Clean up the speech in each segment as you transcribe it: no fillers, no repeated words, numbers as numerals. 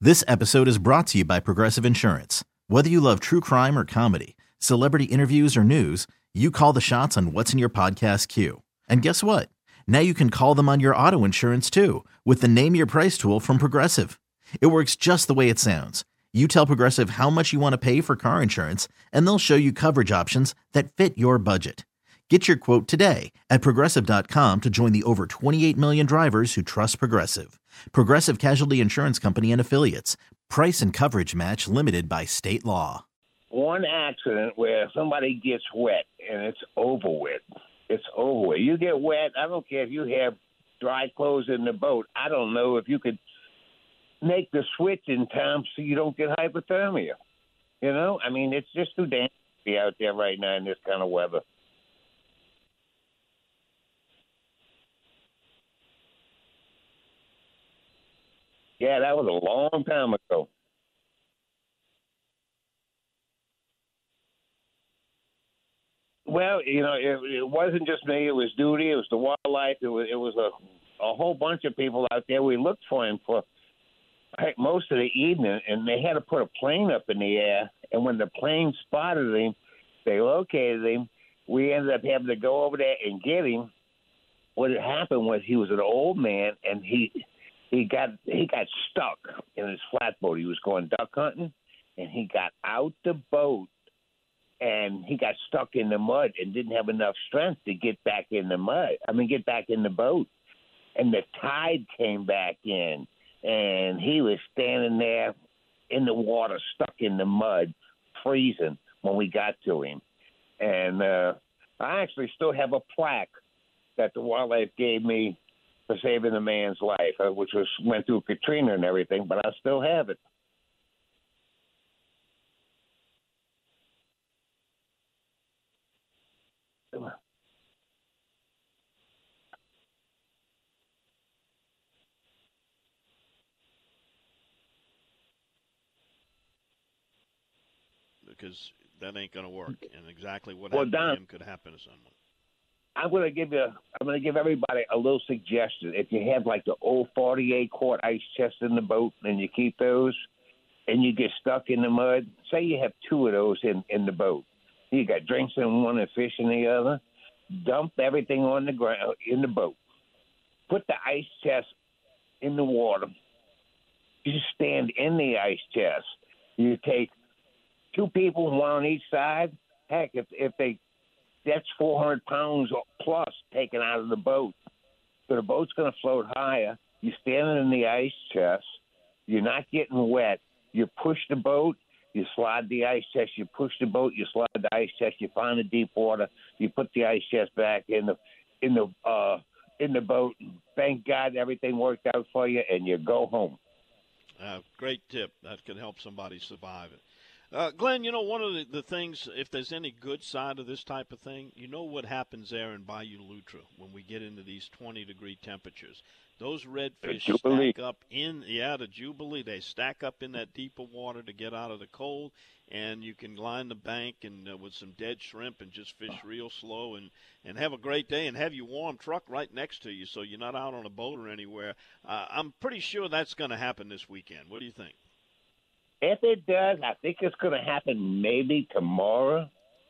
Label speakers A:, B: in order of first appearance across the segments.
A: This episode is brought to you by Progressive Insurance. Whether you love true crime or comedy, celebrity interviews or news, you call the shots on what's in your podcast queue. And guess what? Now you can call them on your auto insurance too with the Name Your Price tool from Progressive. It works just the way it sounds. You tell Progressive how much you want to pay for car insurance, and they'll show you coverage options that fit your budget. Get your quote today at Progressive.com to join the over 28 million drivers who trust Progressive. Progressive Casualty Insurance Company and Affiliates. Price and coverage match limited by state law.
B: One accident where somebody gets wet and it's over with. It's over with. You get wet, I don't care if you have dry clothes in the boat. I don't know if you could make the switch in time so you don't get hypothermia. You know? I mean, it's just too dangerous to be out there right now in this kind of weather. Yeah, that was a long time ago. Well, you know, it wasn't just me. It was Duty. It was the wildlife. It was a whole bunch of people out there. We looked for him for most of the evening, and they had to put a plane up in the air. And when the plane spotted him, they located him. We ended up having to go over there and get him. What had happened was he was an old man, and he got stuck in his flatboat. He was going duck hunting, and he got out the boat, and he got stuck in the mud and didn't have enough strength to get back in the get back in the boat. And the tide came back in, and he was standing there in the water, stuck in the mud, freezing when we got to him. And I actually still have a plaque that the wildlife gave me for saving a man's life, which went through Katrina and everything, but I still have it.
C: Because that ain't going to work, and exactly what
B: Well,
C: happened
B: Don,
C: to him could happen to someone.
B: I'm going to give everybody a little suggestion. If you have like the old 48 quart ice chest in the boat and you keep those and you get stuck in the mud, say you have two of those in the boat. You got drinks in one and fish in the other. Dump everything on the ground in the boat. Put the ice chest in the water. You stand in the ice chest. You take two people, one on each side. Heck, that's 400 pounds plus taken out of the boat. So the boat's going to float higher. You're standing in the ice chest. You're not getting wet. You push the boat. You slide the ice chest. You push the boat. You slide the ice chest. You find the deep water. You put the ice chest back in the boat. Thank God everything worked out for you, and you go home.
C: Great tip. That could help somebody survive it. Glenn, you know, one of the things, if there's any good side of this type of thing, you know what happens there in Bayou Lutra when we get into these 20-degree temperatures. Those redfish stack up the Jubilee. They stack up in that deeper water to get out of the cold, and you can line the bank and with some dead shrimp and just fish real slow and have a great day and have your warm truck right next to you so you're not out on a boat or anywhere. I'm pretty sure that's going to happen this weekend. What do you think?
B: If it does, I think it's going to happen maybe tomorrow.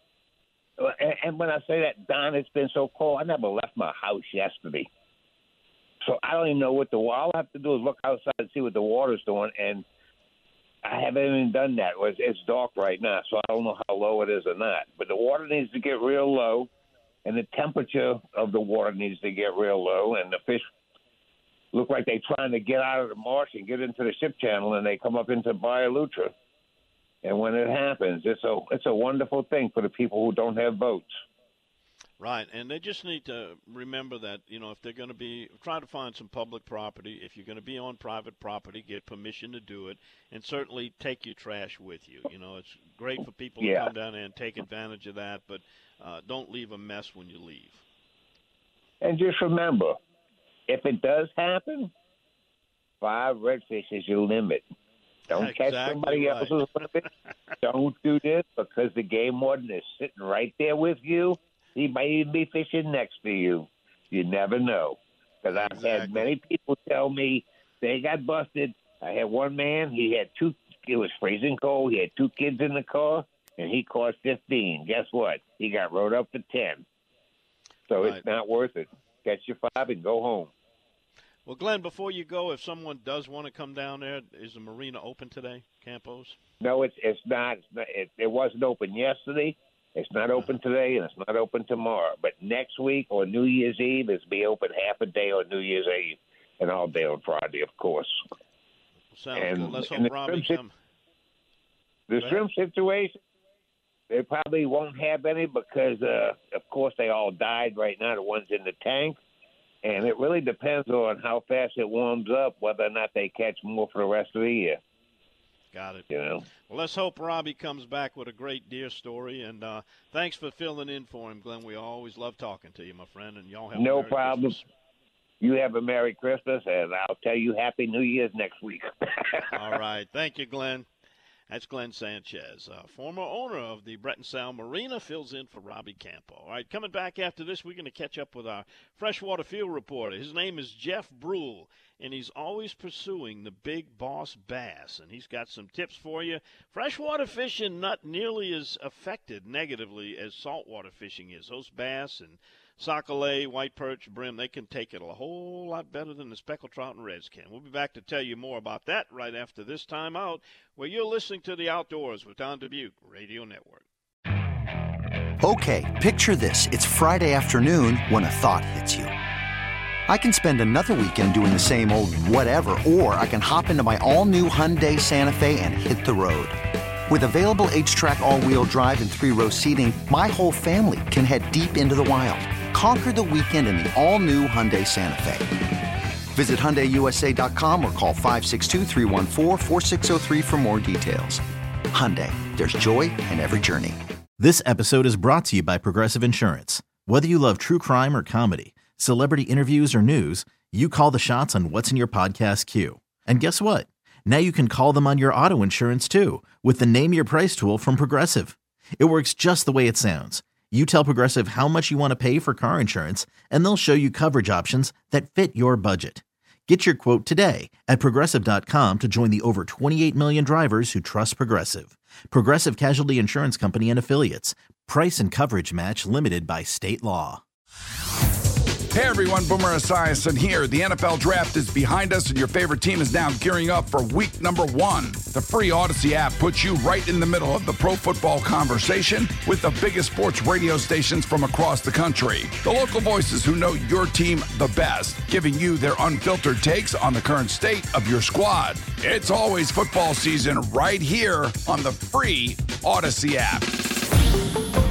B: And when I say that, Don, it's been so cold. I never left my house yesterday. So I don't even know what all I have to do is look outside and see what the water's doing. And I haven't even done that. It's dark right now, so I don't know how low it is or not. But the water needs to get real low, and the temperature of the water needs to get real low, and the fish look like they're trying to get out of the marsh and get into the ship channel, and they come up into Bayou Lutra. And when it happens, it's a wonderful thing for the people who don't have boats.
C: Right, and they just need to remember that, you know, if they're going to be – try to find some public property. If you're going to be on private property, get permission to do it, and certainly take your trash with you. You know, it's great for people to come down there and take advantage of that, but don't leave a mess when you leave.
B: And just remember, if it does happen, 5 redfish is your limit. Don't catch somebody else's limit. Don't do this because the game warden is sitting right there with you. He might even be fishing next to you. You never know. Because I've had many people tell me they got busted I had one man, he had it was freezing cold, he had 2 kids in the car, and he cost $15. Guess what? He got rode up for 10. So
C: right.
B: It's not worth it. Catch your 5 and go home.
C: Well, Glenn, before you go, if someone does want to come down there, is the marina open today, Campos?
B: No, it's not. It wasn't open yesterday. It's not open today, and it's not open tomorrow. But next week or New Year's Eve, it's be open half a day on New Year's Eve and all day on Friday, of course.
C: Sounds good. Let's hope Robbie comes.
B: The shrimp situation, they probably won't have any because, of course, they all died right now, the ones in the tank. And it really depends on how fast it warms up, whether or not they catch more for the rest of the year.
C: Got it.
B: You know?
C: Well, let's hope Robbie comes back with a great deer story. And thanks for filling in for him, Glenn. We always love talking to you, my friend. And y'all have
B: no
C: a Merry
B: problem.
C: Christmas.
B: You have a Merry Christmas, and I'll tell you Happy New Year's next week.
C: All right. Thank you, Glenn. That's Glenn Sanchez, former owner of the Breton Sound Marina, fills in for Robbie Campo. All right, coming back after this, we're going to catch up with our freshwater field reporter. His name is Jeff Brule, and he's always pursuing the big boss bass, and he's got some tips for you. Freshwater fishing not nearly as affected negatively as saltwater fishing is. Those bass and sockeye, white perch, brim, they can take it a whole lot better than the speckled trout and reds can. We'll be back to tell you more about that right after this time out, where you're listening to The Outdoors with Don Dubuque Radio Network.
D: Okay, picture this. It's Friday afternoon when a thought hits you. I can spend another weekend doing the same old whatever, or I can hop into my all-new Hyundai Santa Fe and hit the road. With available H-Track all-wheel drive and 3-row seating, my whole family can head deep into the wild. Conquer the weekend in the all-new Hyundai Santa Fe. Visit HyundaiUSA.com or call 562-314-4603 for more details. Hyundai, there's joy in every journey.
A: This episode is brought to you by Progressive Insurance. Whether you love true crime or comedy, celebrity interviews or news, you call the shots on what's in your podcast queue. And guess what? Now you can call them on your auto insurance too with the Name Your Price tool from Progressive. It works just the way it sounds. You tell Progressive how much you want to pay for car insurance, and they'll show you coverage options that fit your budget. Get your quote today at Progressive.com to join the over 28 million drivers who trust Progressive. Progressive Casualty Insurance Company and Affiliates. Price and coverage match limited by state law.
E: Hey everyone, Boomer Esiason here. The NFL Draft is behind us and your favorite team is now gearing up for week number 1. The free Odyssey app puts you right in the middle of the pro football conversation with the biggest sports radio stations from across the country. The local voices who know your team the best, giving you their unfiltered takes on the current state of your squad. It's always football season right here on the free Odyssey app.